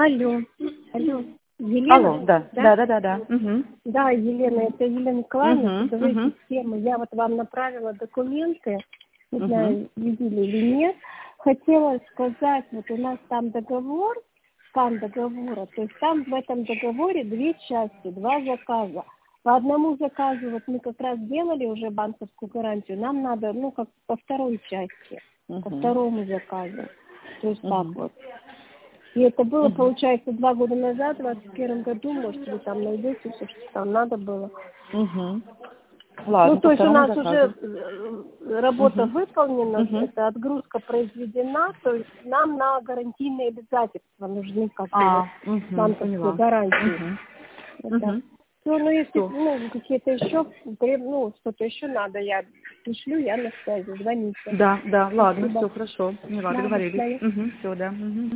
Алло, алло, Алло, Елена, да, да? да-да-да-да. Мгм. Да, Елена, это Елена Николаевна, Мгм, ТВ мгм, системы. Я вот вам направила документы, не мгм. знаю, видели или нет. Хотела сказать, вот у нас там договор, скан договора, то есть там в этом договоре две части, два заказа. По одному заказу вот мы как раз делали уже банковскую гарантию, нам надо, ну, как по второй части, по Мгм. второму заказу. То есть так Мгм. вот. И это было, Мгм. получается, 2 года назад, в 2021 году, может, вы там найдете все, что там надо было. Мгм. Ну, Ладно, по то есть у второму нас уже заказу. работа Мгм. выполнена, Мгм. это отгрузка произведена, то есть нам на гарантийные обязательства нужны как бы вот банковские Поняла. гарантии. Мгм. Вот так. Мгм. Все, ну если Всё. ну, какие-то еще, ну, что-то еще надо, я пришлю, я на связи, звоните. Да, да, ладно, Спасибо. все хорошо. Поняла, Да, до договорились. свидания. Все, да. Мгм.